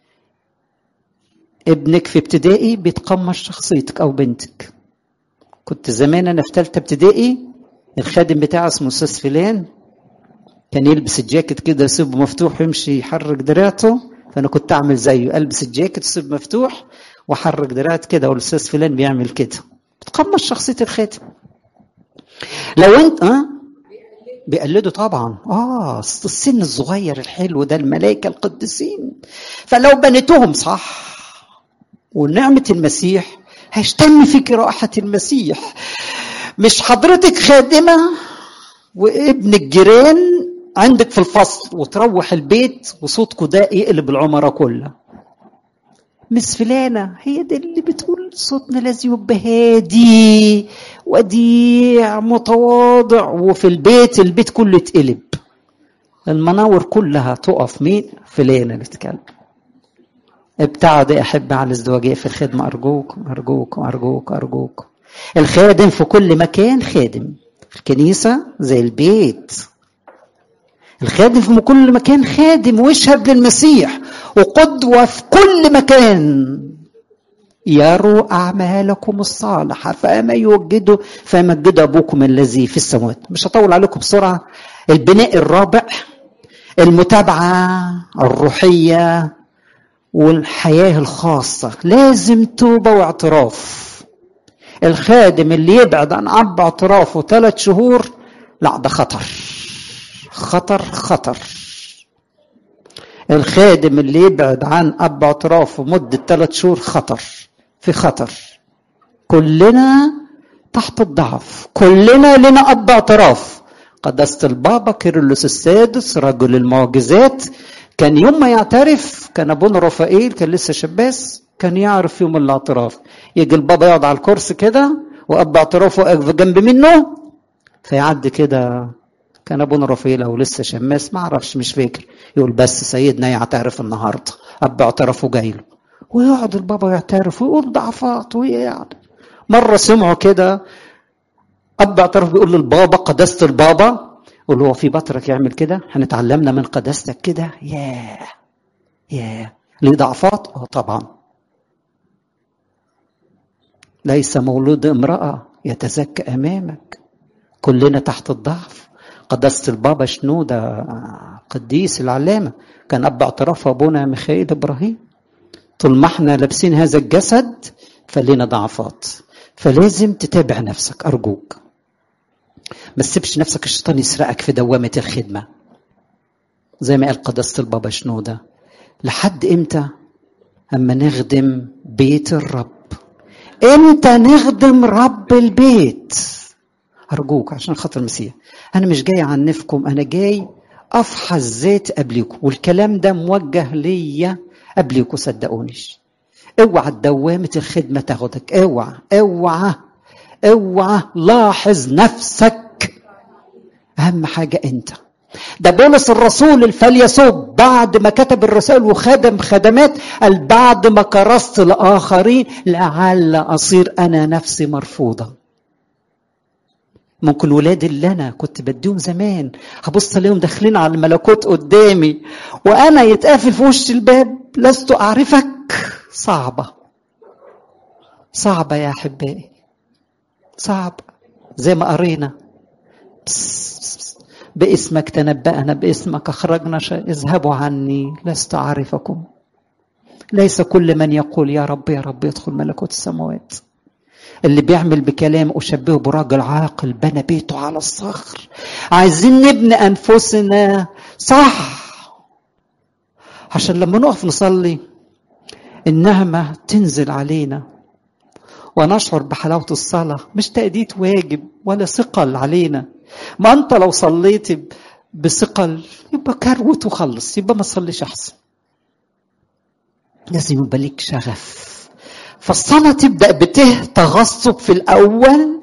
ابنك في ابتدائي بيتقمص شخصيتك او بنتك. كنت زمان انا في ثالثه ابتدائي، الخادم بتاعي اسمه استاذ فلان، كان يلبس الجاكيت كده يسيبه مفتوح ويمشي يحرك دراعته، فانا كنت اعمل زيه، البس الجاكيت يسيبه مفتوح واحرك دراعتي كده، والاستاذ فلان بيعمل كده. بتقمص شخصيه الخادم. لو انت بيقلدوا طبعا. السن الصغير الحلو ده، الملائكه القديسين. فلو بنيتهم صح ونعمه المسيح، هيشتم فيك رائحه المسيح. مش حضرتك خادمه وابن الجيران عندك في الفصل، وتروح البيت وصوتكوا ده يقلب العمره كلها. مس فلانه هي دي اللي بتقول صوتنا لازم يبقى هادي وديع متواضع، وفي البيت كله يتقلب، المناور كلها تقف. مين؟ فلانه اللي تتكلم. ابتعد يا احب عن الازدواجيه في الخدمه، ارجوكم ارجوكم ارجوكم ارجوكم. الخادم في كل مكان خادم. الكنيسه زي البيت. الخادم في كل مكان خادم، ويشهد للمسيح وقدوة في كل مكان. يروا أعمالكم الصالحة فيمجد أبوكم الذي في السماوات. مش هطول عليكم بسرعة. البناء الرابع، المتابعة الروحية والحياة الخاصة. لازم توبة واعتراف. الخادم اللي يبعد عن أب اعترافه 3 شهور، لا ده خطر خطر خطر. الخادم اللي يبعد عن أب اعترافه مدة 3 شهور خطر، في خطر. كلنا تحت الضعف، كلنا لنا أب اعتراف. قداسة البابا كيرلس السادس رجل المعجزات، كان يوم ما يعترف، كان أبونا رفائيل كان لسه شباس، كان يعرف يوم الاعتراف. يجي البابا يقعد على الكرسي كده، وأب اعترافه جنب منه، فيعدي كده. كان ابونا رفيل او لسه شماس، ما اعرفش، مش فاكر. يقول بس سيدنا يعترف النهارده، اب اعترافه جاي له، ويقعد البابا يعترف ويقول ضعفات ويقعد. مره سمعوا كده اب اعترف بيقول للبابا، قداسه البابا، يقول هو في بطرك يعمل كده؟ هنتعلمنا من قداستك كده. ياه ليه ضعفات؟ طبعا. ليس مولود امراه يتزكى امامك، كلنا تحت الضعف. قداسة البابا شنودة قديس العلامة كان أب اعتراف أبونا ميخائيل إبراهيم. طول ما احنا لابسين هذا الجسد فلينا ضعفات، فلازم تتابع نفسك أرجوك. ما تسيبش نفسك الشيطان يسرقك في دوامة الخدمة. زي ما قال قداسة البابا شنودة، لحد إمتى؟ أما نخدم بيت الرب. إمتى نخدم رب البيت؟ أرجوك عشان خاطر المسيح. أنا مش جاي أعنفكم، أنا جاي أفحص ذات قبلكم، والكلام ده موجه ليا قبلكم، صدقونيش. اوعى دوامة الخدمة تاخدك، اوعى اوعى اوعى. لاحظ نفسك، أهم حاجة أنت. ده بولس الرسول الفيلسوف بعد ما كتب الرسائل وخدم خدمات، قال بعد ما كرست الآخرين لعل أصير أنا نفسي مرفوضة. ممكن الولاد اللي انا كنت بديهم زمان هبص عليهم داخلين على الملكوت قدامي وانا يتقافل في وش الباب لست اعرفك. صعبة يا احبائي، صعب. زي ما قرينا باسمك تنبأنا، باسمك اخرجنا، اذهبوا عني لست اعرفكم. ليس كل من يقول يا رب يا رب يدخل ملكوت السماوات. اللي بيعمل بكلام أشبهه براجل عاقل بنى بيته على الصخر. عايزين نبني أنفسنا صح عشان لما نقف نصلي النعمة تنزل علينا ونشعر بحلاوة الصلاة، مش تأدية واجب ولا ثقل علينا. ما أنت لو صليت بثقل يبقى كروت وخلص، يبقى ما تصليش أحسن. لازم يبقى لك شغف. فالصلاة تبدأ بته تغصب في الأول،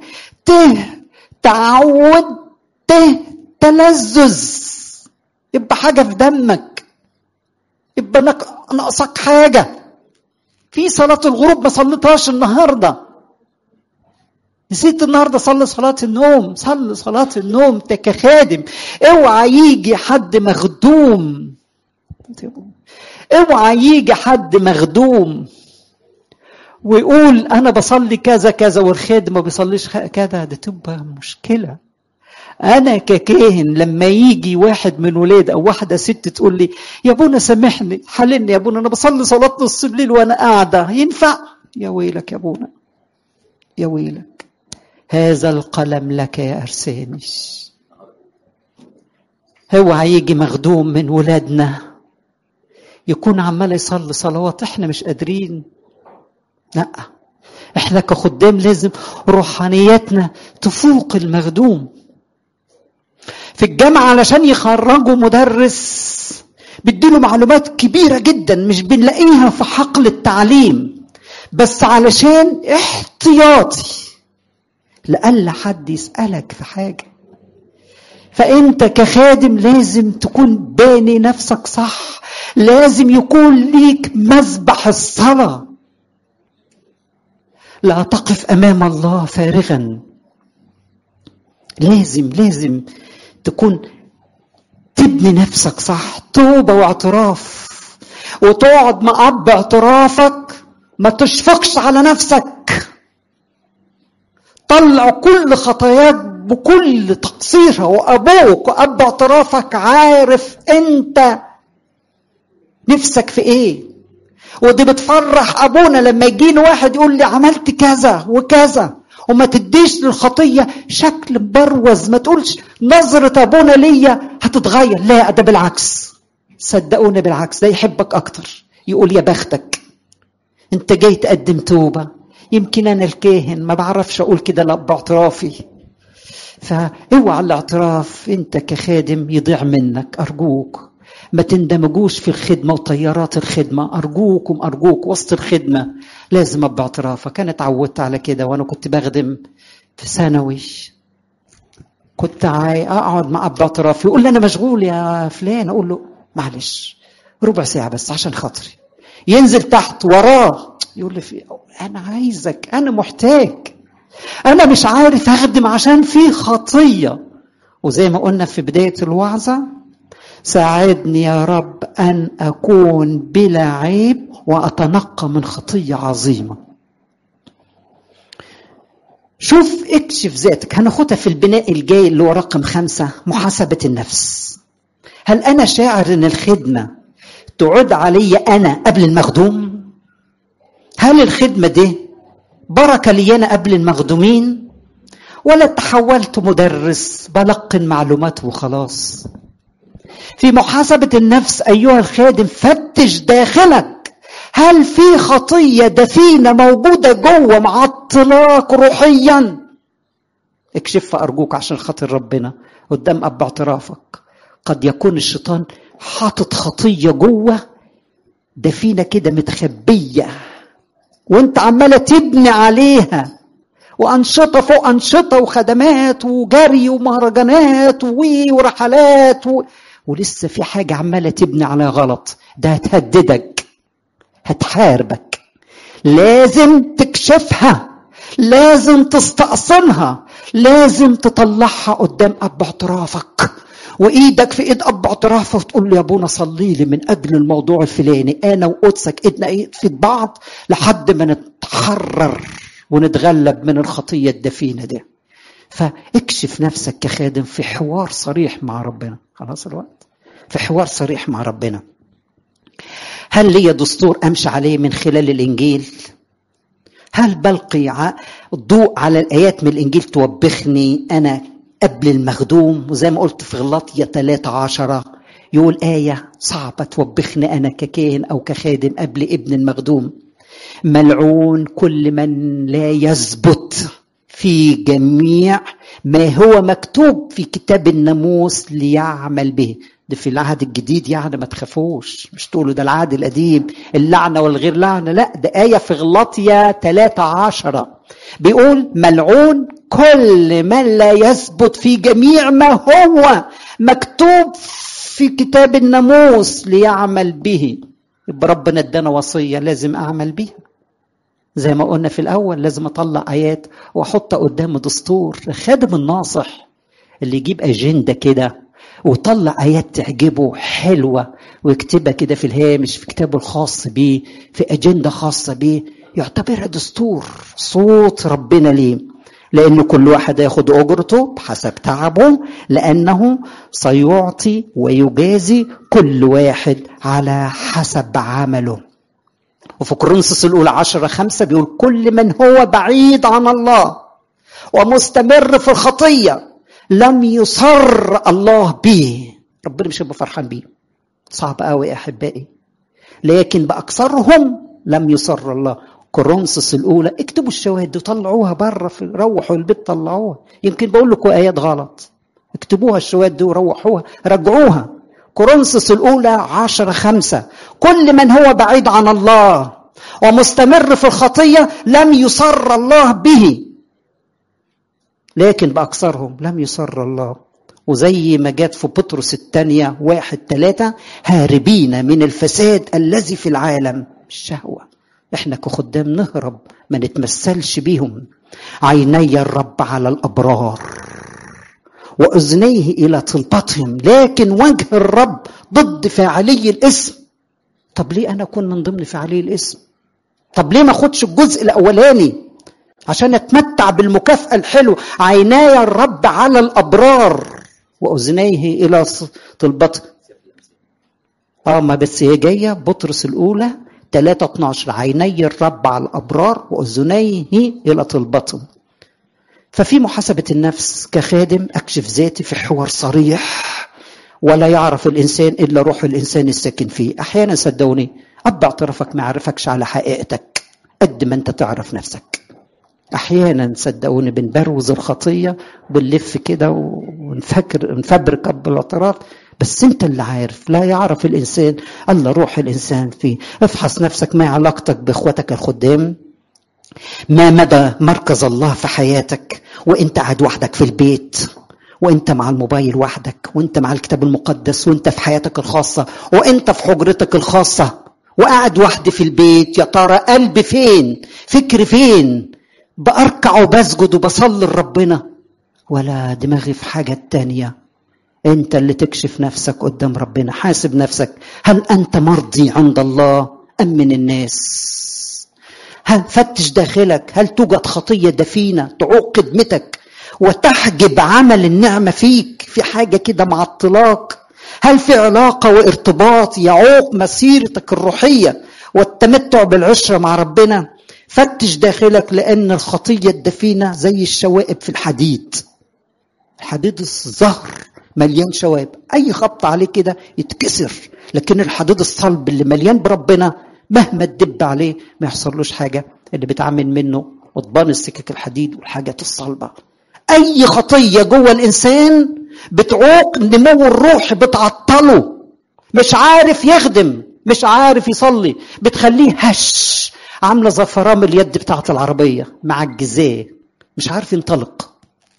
تعود، تلذذ، يبقى حاجة في دمك، يبقى ناقصك حاجة. في صلاة الغروب ما صليتهاش النهاردة، نسيت النهاردة صلي صلاة النوم، صلي صلاة النوم كخادم. اوعى يجي حد مخدوم، اوعى يجي حد مخدوم ويقول انا بصلي كذا كذا والخادم ما بيصليش كذا، ده تبقى مشكله. انا ككاهن لما يجي واحد من ولاد او واحده ست تقول لي يا ابونا سامحني حللني يا ابونا انا بصلي صلاه نص الليل وانا قاعده، ينفع؟ يا ويلك يا ابونا، يا ويلك. هذا القلم لك يا ارسانش. هو هيجي مخدوم من ولادنا يكون عمال يصلي صلوات احنا مش قادرين. لا، احنا كخدام لازم روحانيتنا تفوق المخدوم. في الجامعة علشان يخرجوا مدرس بيديله معلومات كبيرة جدا مش بنلاقيها في حقل التعليم، بس علشان احتياطي لألا حد يسألك في حاجة. فأنت كخادم لازم تكون باني نفسك صح، لازم يكون ليك مذبح الصلاة. لا تقف أمام الله فارغا. لازم تكون تبني نفسك صح، توبة واعتراف، وتقعد مع أب اعترافك ما تشفقش على نفسك. طلع كل خطاياك بكل تقصيرها، وأبوك وأب اعترافك عارف أنت نفسك في إيه. ودي بتفرح أبونا لما يجيني واحد يقول لي عملت كذا وكذا، وما تديش للخطية شكل بروز، ما تقولش نظرة أبونا ليا هتتغير، لا ده بالعكس، صدقوني بالعكس، ده يحبك أكتر، يقول يا بختك أنت جاي تقدم توبة. يمكن أنا الكاهن ما بعرفش أقول كده لأب اعترافي، فاوعى الاعتراف أنت كخادم يضيع منك. أرجوك ما تندمجوش في الخدمة وطيارات الخدمة، أرجوك وسط الخدمة لازم أبقى اعترافك. أنا اتعودت على كده وأنا كنت بخدم في ثانوي، كنت أقعد مع أبقى اعترافي يقول لي أنا مشغول يا فلان، أقول له معلش ربع ساعة بس عشان خاطري. ينزل تحت وراه يقول لي أنا عايزك، أنا محتاج، أنا مش عارف أخدم عشان في خطية. وزي ما قلنا في بداية الوعظة، ساعدني يا رب أن أكون بلا عيب وأتنقى من خطية عظيمة. شوف اكشف ذاتك. هناخدها في البناء الجاي اللي هو رقم 5، محاسبة النفس. هل أنا شاعر أن الخدمة تعود علي أنا قبل المخدوم؟ هل الخدمة دي بركة لي أنا قبل المخدومين، ولا تحولت مدرس بلقن معلومات وخلاص؟ في محاسبة النفس أيها الخادم فتش داخلك، هل في خطية دفينة موجودة جوه معطلاك روحيا؟ اكشفها أرجوك عشان خاطر ربنا قدام أب اعترافك. قد يكون الشيطان حاطط خطية جوه دفينة كده متخبية، وانت عمالة تبني عليها، وأنشطة فوق أنشطة وخدمات وجري ومهرجانات ورحلات ولسه في حاجة عمالة تبني على غلط. ده هتهددك، هتحاربك. لازم تكشفها، لازم تستأصلها، لازم تطلعها قدام اب اعترافك، وايدك في ايد اب اعترافك وتقول له يا ابونا صلي لي من اجل الموضوع الفلاني، انا وقدسك ايدنا في بعض لحد ما نتحرر ونتغلب من الخطيه الدفينه دي. فاكشف نفسك كخادم في حوار صريح مع ربنا. خلاص الوقت، في حوار صريح مع ربنا. هل لي دستور امشي عليه من خلال الانجيل؟ هل بلقي الضوء على الايات من الانجيل توبخني انا قبل المخدوم؟ وزي ما قلت في غلاطية 13 يقول آية صعبة توبخني أنا ككاهن أو كخادم قبل ابن المخدوم: ملعون كل من لا يثبت في جميع ما هو مكتوب في كتاب الناموس ليعمل به. ده في العهد الجديد، يعني ما تخافوش، مش تقولوا ده العهد القديم اللعنة والغير لعنة، لا، ده آية في غلاطية 13 بيقول ملعون كل من لا يثبت في جميع ما هو مكتوب في كتاب الناموس ليعمل به. يبقى ربنا ادانا وصية لازم أعمل بيها. زي ما قلنا في الأول لازم أطلع آيات وأحط قدام دستور. خادم الناصح اللي يجيب أجندة كده وطلع آيات تعجبه حلوة ويكتبها كده في الهامش في كتابه الخاص بيه، في أجندة خاصة بيه، يعتبرها دستور صوت ربنا ليه. لأن كل واحد ياخد أجرته بحسب تعبه، لأنه سيعطي ويجازي كل واحد على حسب عمله. وفي كورنثوس الأولى 10:5 بيقول كل من هو بعيد عن الله ومستمر في الخطية لم يصر الله به. ربنا مش هيبقى فرحان بيه. صعب قوي يا أحبائي، لكن بأكثرهم لم يصر الله. كورنثوس الأولى اكتبوا الشواهد دي وطلعوها بره، روحوا البيت طلعوها. يمكن بقول لكم آيات غلط، اكتبوها الشواهد دي وروحوها رجعوها. كورنثوس الأولى 10:5 كل من هو بعيد عن الله ومستمر في الخطية لم يصر الله به، لكن بأكثرهم لم يصر الله. وزي ما جات في بطرس الثانية 1:3 هاربين من الفساد الذي في العالم الشهوة. احنا كخدام نهرب، ما نتمثلش بيهم. عيني الرب على الأبرار وأذنيه إلى طلبتهم، لكن وجه الرب ضد فاعلي الاسم. طب ليه أنا أكون من ضمن فاعلي الاسم؟ طب ليه ما أخدش الجزء الأولاني عشان أتمتع بالمكافأة الحلوة؟ عيناي الرب على الأبرار وأذنيه إلى طلبتهم. ما بس هي جاية بطرس الأولى 3:12 عيني الرب على الأبرار وأذنيه إلى طلبتهم. ففي محاسبة النفس كخادم أكشف ذاتي في حوار صريح، ولا يعرف الإنسان إلا روح الإنسان الساكن فيه. أحيانا صدقوني أب اعترافك ما يعرفكش على حقيقتك قد ما أنت تعرف نفسك. أحيانا صدقوني بنبروز الخطية بنلف كده ونفبرك أب الاعتراف، بس أنت اللي عارف. لا يعرف الإنسان إلا روح الإنسان فيه. افحص نفسك. ما علاقتك بإخوتك الخدام؟ ما مدى مركز الله في حياتك وانت قاعد وحدك في البيت، وانت مع الموبايل وحدك، وانت مع الكتاب المقدس، وانت في حياتك الخاصة، وانت في حجرتك الخاصة وقاعد وحدي في البيت؟ يا ترى قلبي فين؟ فكري فين؟ بأركع وبسجد وبصلي لربنا ولا دماغي في حاجة تانية؟ انت اللي تكشف نفسك قدام ربنا. حاسب نفسك، هل انت مرضي عند الله ام من الناس؟ هل فتش داخلك، هل توجد خطية دفينة تعوق خدمتك وتحجب عمل النعمة فيك؟ في حاجة كده معطلاك؟ هل في علاقة وارتباط يعوق مسيرتك الروحية والتمتع بالعشرة مع ربنا؟ فتش داخلك، لأن الخطية الدفينة زي الشوائب في الحديد. الحديد الزهر مليان شوائب، أي خبط عليه كده يتكسر، لكن الحديد الصلب اللي مليان بربنا مهما تدب عليه ما يحصلوش حاجة. اللي بتعمل منه قضبان السكك الحديد والحاجات الصلبة. أي خطية جوه الإنسان بتعوق النمو الروحي، بتعطله، مش عارف يخدم، مش عارف يصلي، بتخليه هش، عاملة زي فرامل اليد بتاعت العربية مع الجزاه، مش عارف ينطلق.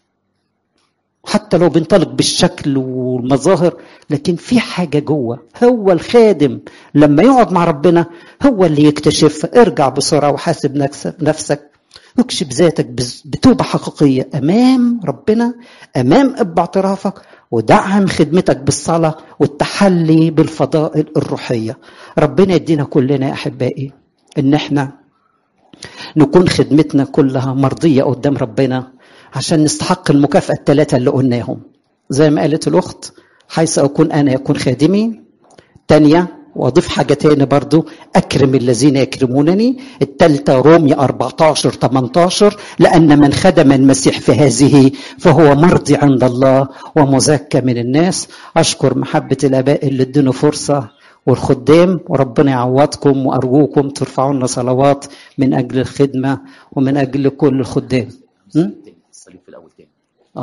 حتى لو بينطلق بالشكل والمظاهر، لكن في حاجة جوه. هو الخادم لما يقعد مع ربنا هو اللي يكتشف. ارجع بسرعة وحاسب نفسك اكشف ذاتك بتوبة حقيقية أمام ربنا، أمام أب اعترافك، ودعم خدمتك بالصلاة والتحلي بالفضائل الروحية. ربنا يدينا كلنا يا أحبائي إن احنا نكون خدمتنا كلها مرضية قدام ربنا عشان نستحق المكافأة الثلاثة اللي قلناهم. زي ما قالت الأخت، حيث أكون أنا يكون خادمي. تانية، واضيف حاجة تاني برضو، أكرم الذين يكرمونني. التالتة رومية 14-18، لأن من خدم المسيح في هذه فهو مرضي عند الله ومزكى من الناس. أشكر محبة الآباء اللي ادوني فرصة والخدام، وربنا يعوضكم، وأرجوكم ترفعوا لنا صلوات من أجل الخدمة ومن أجل كل الخدام. الصليب في الأول تاني.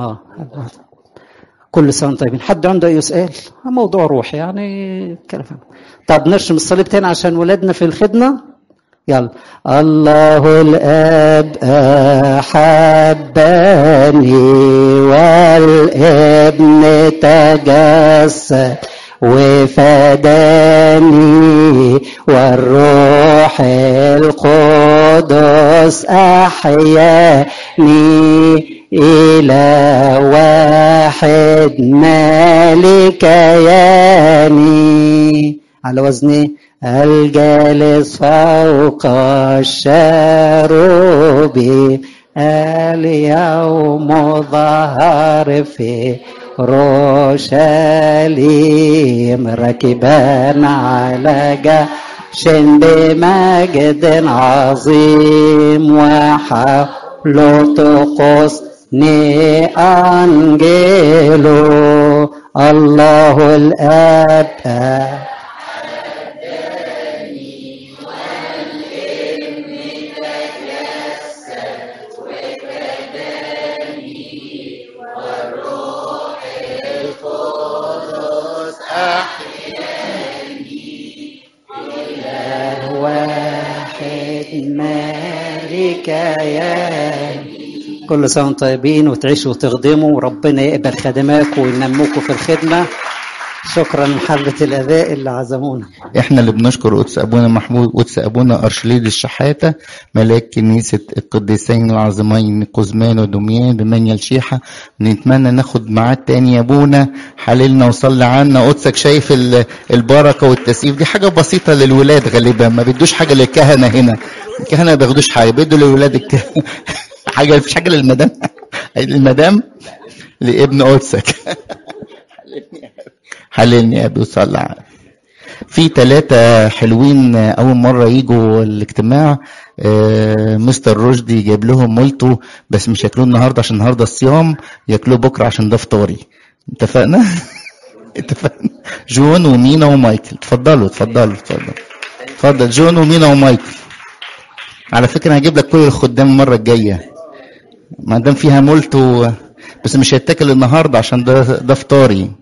كل سنة طيبين. حد عنده أي سؤال؟ موضوع روحي يعني كلام. طب نرسم الصليب تاني عشان ولادنا في الخدمة. يلا. الله الآب أحبني والابن تجسد وفداني والروح القدس أحياني إلى واحد مالك ياني، على وزن الجالس فوق الشروب، اليوم ظهر في اورشليم راكبا على جحش بمجد عظيم، وحوله طقسني أنجيلو. الله الآب كل سنة طيبين وتعيشوا وتخدموا، وربنا يقبل خدماكم وينموكم في الخدمة. شكرا لمحبة الآباء اللي عزمونا. احنا اللي بنشكر قدس ابونا محمود، قدس ابونا ارشليد الشحاتة ملاك كنيسة القديسين العظيمين قزمان ودميان بمنيا الشيحة. بنتمنى ناخد ميعاد تاني يا ابونا، حللنا وصلي عنا. قدسك شايف البركة والتسقيف دي حاجة بسيطة للولاد، غالبا ما بيدوش حاجة للكهنة هنا. الكهنة ما بياخدوش حاجة، بيدوا للولاد الكهنة حاجة. مفيش حاجة للمدام المدام لابن قدسك. حللني يا ابي وصلي على. في 3 حلوين اول مره يجوا الاجتماع. مستر رشدي جايب لهم مولتو، بس مش ياكلوه النهارده عشان النهارده الصيام، ياكلوه بكره عشان ده فطاري. اتفقنا؟ اتفقنا. جون ومينا ومايكل، اتفضلوا. اتفضل جون ومينا ومايكل. على فكره هجيب لك كل الخدام المره الجايه ما دام فيها مولتو، بس مش هيتاكل النهارده عشان ده فطاري.